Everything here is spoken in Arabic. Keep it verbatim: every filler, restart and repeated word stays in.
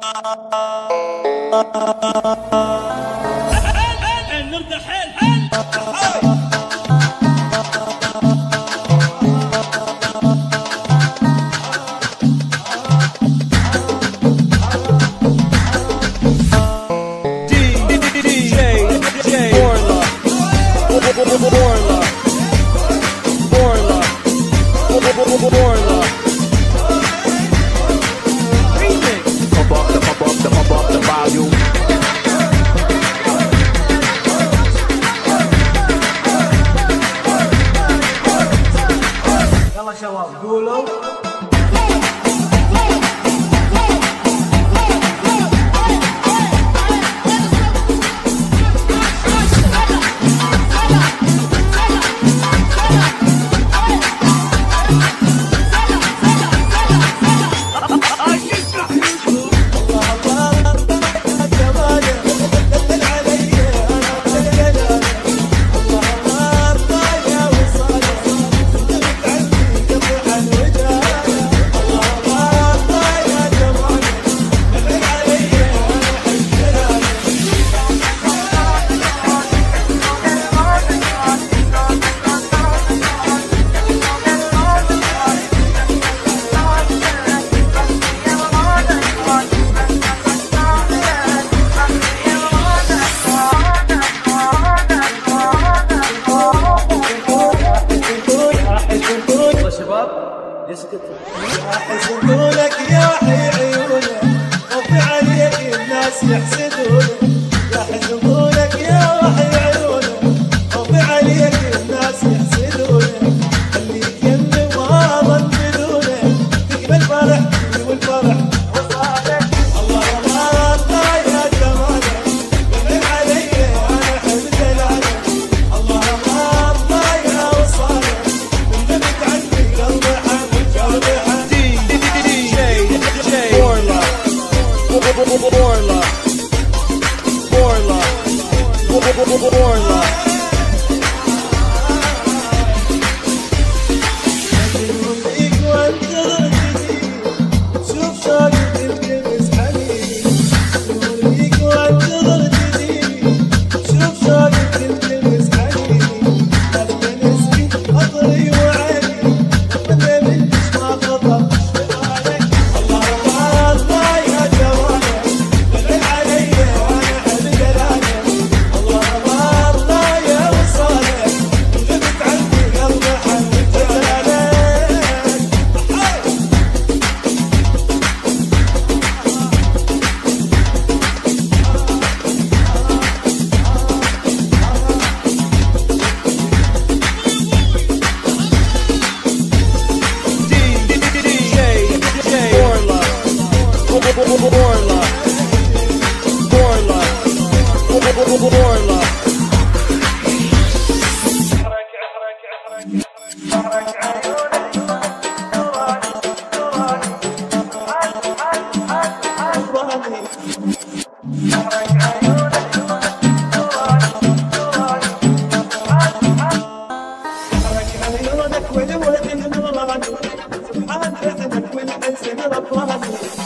نرد حيل حيل يلا شباب قولوا راح يصدونك يا حي عيونك وفي عليك الناس يحسدونك راح يصدونك يا حي عيونك وفي عليك الناس يحسدونك خليك يمي ما ظن بدونك تقبل فرحتي والفرح وصالك الله الله الله يا جمالك بغير علي انا حب دلالك الله الله الله يا وصالك انت عني قلبي حبك قلبي Borla, Borla, Borla, Borla. Borla, Borla, Borla. سبحان حسنك والحسن رباني